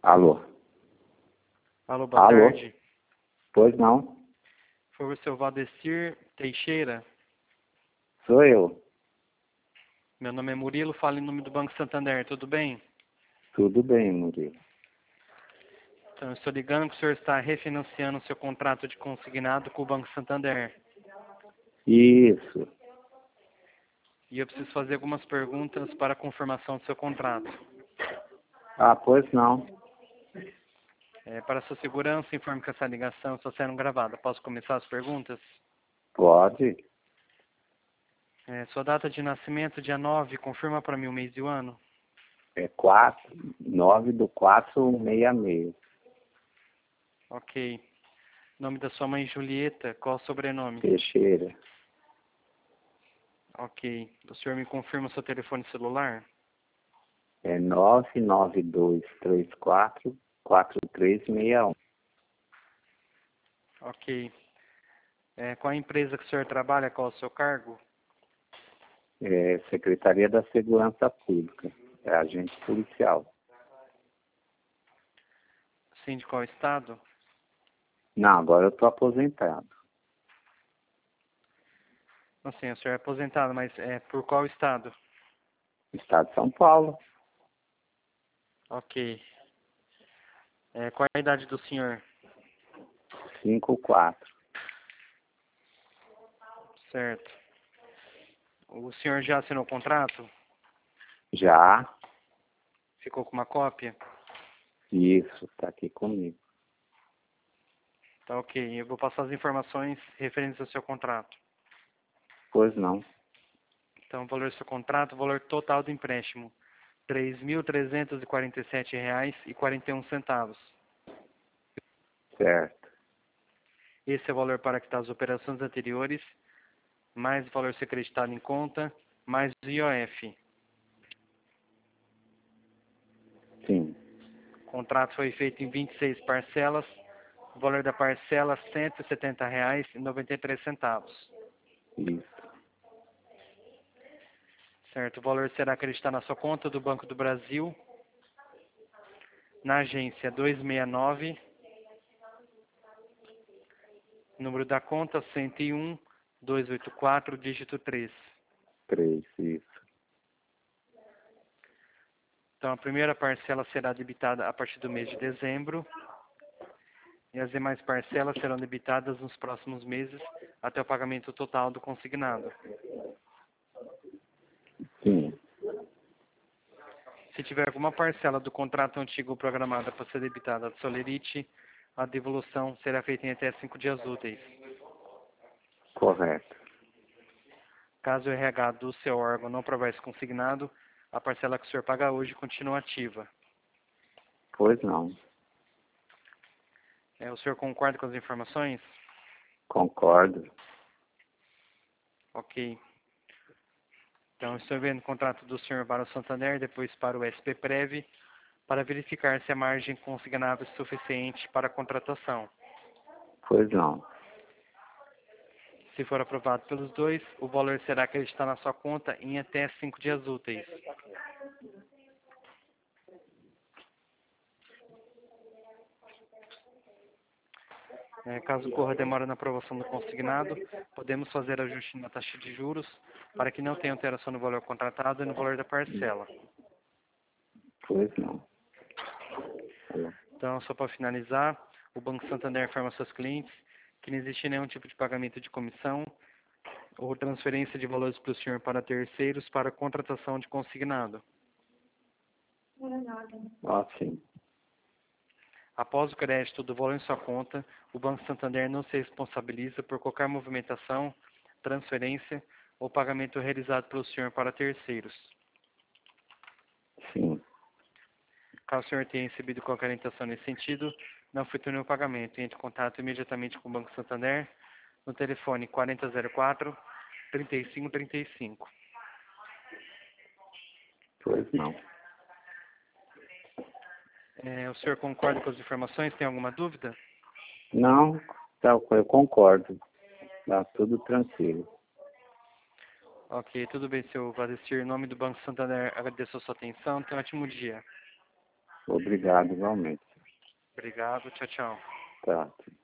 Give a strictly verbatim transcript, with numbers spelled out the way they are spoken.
Alô? Alô, boa Alô? tarde. Pois não? Foi o seu Valdecir Teixeira. Sou eu. Meu nome é Murilo, falo em nome do Banco Santander, tudo bem? Tudo bem, Murilo. Então, eu estou ligando que o senhor está refinanciando o seu contrato de consignado com o Banco Santander. Isso. E eu preciso fazer algumas perguntas para a confirmação do seu contrato. Ah, pois não. É, para a sua segurança, informe que essa ligação está sendo gravada. Posso começar as perguntas? Pode. É, sua data de nascimento, dia nove, confirma para mim o mês e o ano. É quatro, nove do quatro, seis seis. Ok. Nome da sua mãe, Julieta. Qual o sobrenome? Teixeira. Ok. O senhor me confirma o seu telefone celular? É nove nove dois três quatro, quatro três seis um. Ok. É, qual a empresa que o senhor trabalha? Qual o seu cargo? É Secretaria da Segurança Pública. É agente policial. Sim, de qual estado? Não, agora eu estou aposentado. Não sei, o senhor é aposentado, mas é por qual estado? Estado de São Paulo. Ok. É, qual é a idade do senhor? cinco quatro. Certo. O senhor já assinou o contrato? Já. Ficou com uma cópia? Isso, está aqui comigo. Tá ok. Eu vou passar as informações referentes ao seu contrato. Pois não. Então, o valor do seu contrato, o valor total do empréstimo, três mil trezentos e quarenta e sete reais e quarenta e um centavos. Certo. Esse é o valor para quitar as operações anteriores, mais o valor ser acreditado em conta, mais o I O F. Sim. O contrato foi feito em vinte e seis parcelas, o valor da parcela cento e setenta reais e noventa e três centavos. Isso. Certo, o valor será acreditado na sua conta do Banco do Brasil, na agência duzentos e sessenta e nove, número da conta cento e um, duzentos e oitenta e quatro, dígito três. Três, isso. Então, a primeira parcela será debitada a partir do mês de dezembro e as demais parcelas serão debitadas nos próximos meses até o pagamento total do consignado. Sim. Se tiver alguma parcela do contrato antigo programada para ser debitada a Solerite, a devolução será feita em até cinco dias úteis. Correto. Caso o R H do seu órgão não provar esse consignado, a parcela que o senhor paga hoje continua ativa. Pois não. É, o senhor concorda com as informações? Concordo. Ok. Então, estou vendo o contrato do senhor para o Santander, depois para o S P Prev, para verificar se a margem consignável é suficiente para a contratação. Pois não. Se for aprovado pelos dois, o valor será acreditado na sua conta em até cinco dias úteis. É, caso ocorra demora na aprovação do consignado, podemos fazer ajuste na taxa de juros para que não tenha alteração no valor contratado e no valor da parcela. Pois não. Alô? Então, só para finalizar, o Banco Santander informa aos seus clientes que não existe nenhum tipo de pagamento de comissão ou transferência de valores para o senhor para terceiros para contratação de consignado. Ah, sim. Após o crédito do valor em sua conta, o Banco Santander não se responsabiliza por qualquer movimentação, transferência ou pagamento realizado pelo senhor para terceiros. Sim. Caso o senhor tenha recebido qualquer orientação nesse sentido, não efetue o pagamento. Entre em contato imediatamente com o Banco Santander no telefone quarenta zero quatro, trinta e cinco trinta e cinco. Pois não. É, o senhor concorda com as informações? Tem alguma dúvida? Não, tá, eu concordo. Tá tudo tranquilo. Ok, tudo bem, seu Valdecir. Em nome do Banco Santander, agradeço a sua atenção. Tenha um ótimo dia. Obrigado igualmente. Obrigado, tchau, tchau. Tá.